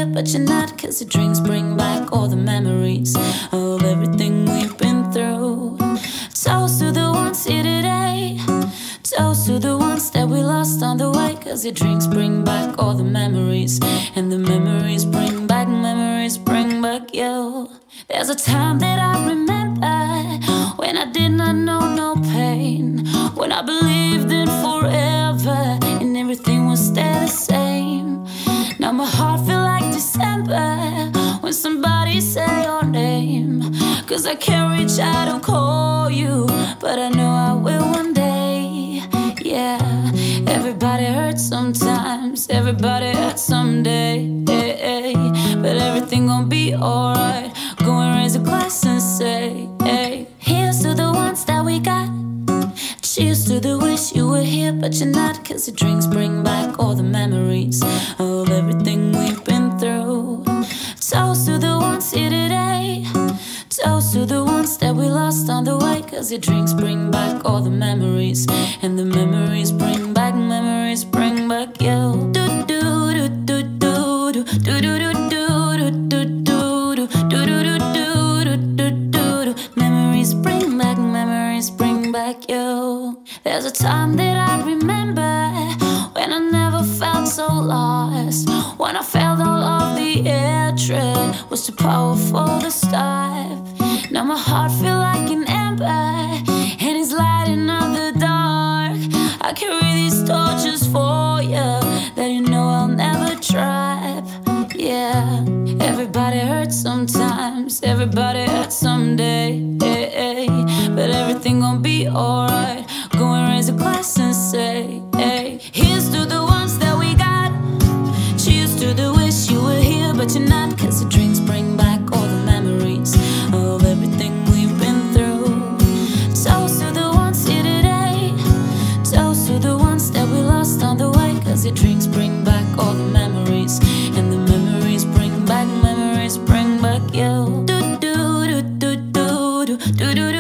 but you're not. Cause your drinks bring back all the memories of everything we've been through. Toast to the ones here today, toast to the ones that we lost on the way. Cause your drinks bring back all the memories, and the memories bring back you. There's a time that I remember when I did not know no pain, when I believed in forever and everything would stay the same. Now my heart feel like December when somebody say your name. Cause I can't reach out and call you, but I know I will one day. Yeah, everybody hurts sometimes, everybody hurts someday. But everything gon' be alright. Go and raise a glass and say, hey, here's to the ones that we got. Cheers to the wish you were here, but you're not. Cause the drinks bring back all the memories of everything we've been through. Toast to the ones here today, toast to the ones that we lost on the way. Cause your drinks bring back all the memories, and the memories bring back you. Do do do do do do do do do. Memories bring back you. There's a time that I remember when I never felt so lost, when I felt all of the hatred was too powerful to stop. Now my heart feel like an ember, and it's lighting up the dark. I carry these torches for you that you know I'll never drop. Yeah, everybody hurts sometimes, everybody hurts someday. But everything gon' be alright. Go and raise a glass and say, hey, here's to the ones that we got. Cheers to the wish you were here, but you're not. Cause the drinks bring back all the memories of everything we've been through. Toast to the ones here today, toast to the ones that we lost on the way. Cause your drinks bring back all the memories, and the memories bring back you. Do do do do do do do do.